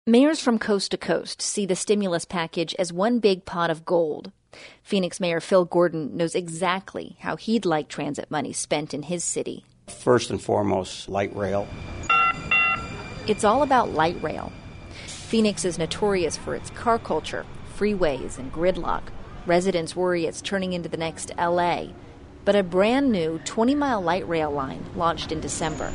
Mayors from coast to coast see the stimulus package as one big pot of gold. Phoenix Mayor Phil Gordon knows exactly how he'd like transit money spent in his city. First and foremost, light rail. It's all about light rail. Phoenix is notorious for its car culture, freeways, and gridlock. Residents worry it's turning into the next L.A. But a brand new 20-mile light rail line launched in December.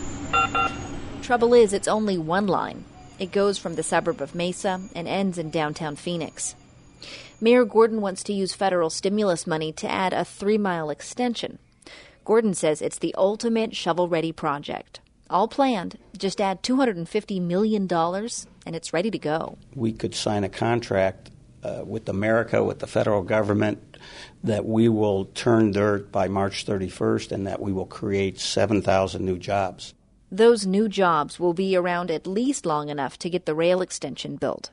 Trouble is, it's only one line. It goes from the suburb of Mesa and ends in downtown Phoenix. Mayor Gordon wants to use federal stimulus money to add a 3-mile extension. Gordon says it's the ultimate shovel-ready project. All planned, just add $250 million, and it's ready to go. We could sign a contract with America, with the federal government, that we will turn dirt by March 31st and that we will create 7,000 new jobs. Those new jobs will be around at least long enough to get the rail extension built.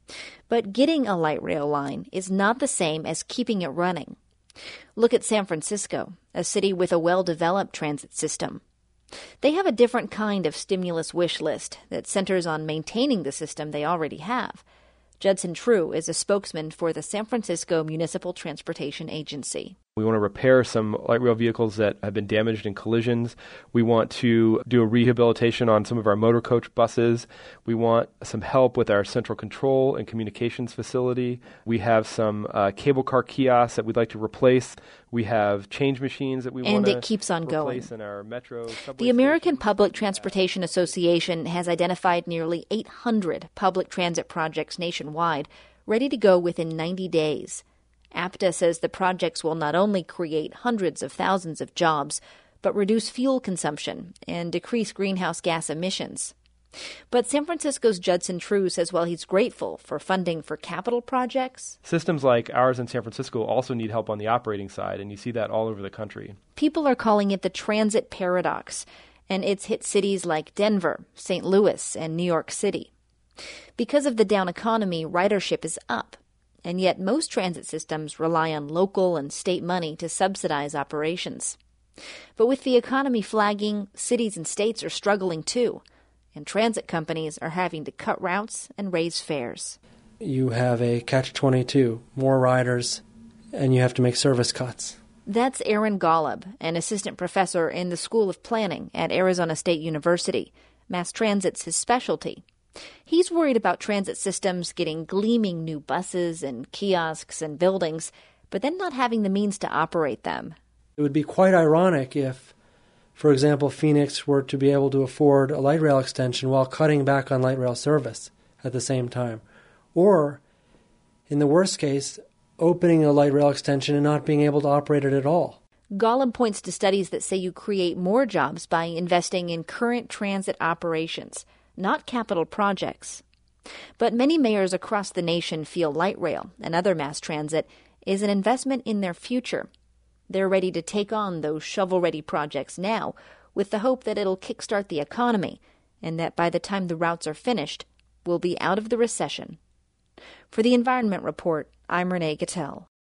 But getting a light rail line is not the same as keeping it running. Look at San Francisco, a city with a well-developed transit system. They have a different kind of stimulus wish list that centers on maintaining the system they already have. Judson True is a spokesman for the San Francisco Municipal Transportation Agency. We want to repair some light rail vehicles that have been damaged in collisions. We want to do a rehabilitation on some of our motor coach buses. We want some help with our central control and communications facility. We have some cable car kiosks that we'd like to replace. We have change machines that we want to And it keeps on going. In our metro subway The American stations. Public Transportation Association has identified nearly 800 public transit projects nationwide, ready to go within 90 days. APTA says the projects will not only create hundreds of thousands of jobs, but reduce fuel consumption and decrease greenhouse gas emissions. But San Francisco's Judson True says while he's grateful for funding for capital projects, systems like ours in San Francisco also need help on the operating side, and you see that all over the country. People are calling it the transit paradox, and it's hit cities like Denver, St. Louis, and New York City. Because of the down economy, ridership is up. And yet most transit systems rely on local and state money to subsidize operations. But with the economy flagging, cities and states are struggling too, and transit companies are having to cut routes and raise fares. You have a catch-22, more riders, and you have to make service cuts. That's Aaron Golub, an assistant professor in the School of Planning at Arizona State University. Mass transit's his specialty. He's worried about transit systems getting gleaming new buses and kiosks and buildings, but then not having the means to operate them. It would be quite ironic if, for example, Phoenix were to be able to afford a light rail extension while cutting back on light rail service at the same time. Or, in the worst case, opening a light rail extension and not being able to operate it at all. Golub points to studies that say you create more jobs by investing in current transit operations, not capital projects. But many mayors across the nation feel light rail and other mass transit is an investment in their future. They're ready to take on those shovel-ready projects now with the hope that it'll kickstart the economy and that by the time the routes are finished, we'll be out of the recession. For the Environment Report, I'm Renee Gattel.